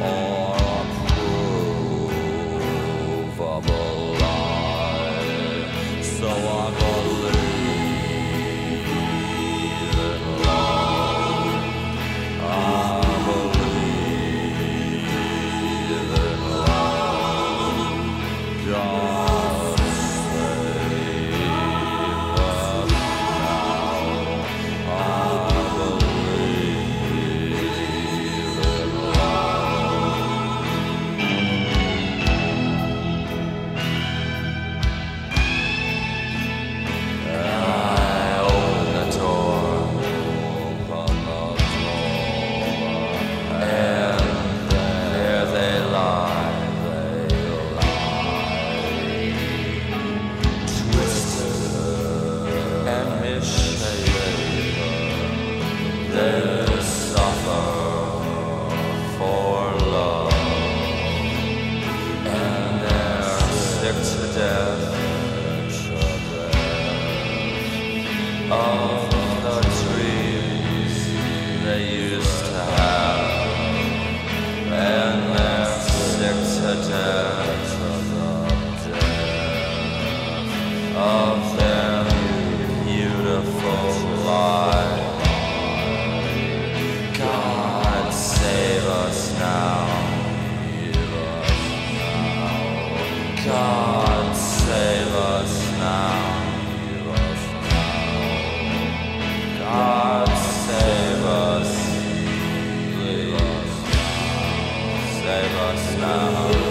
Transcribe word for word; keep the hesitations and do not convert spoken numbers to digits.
unprovable lie. So I believe in love. I believe in love. God save us now. I believe in love. I open the door, open the door, and there they lie, they lie, twisted and misshapen. They suffer for love, and they're sick to death of the dreams they used to have, and they're sick to death of their beautiful life. God save us now. God save us now. God save us, please, save us now.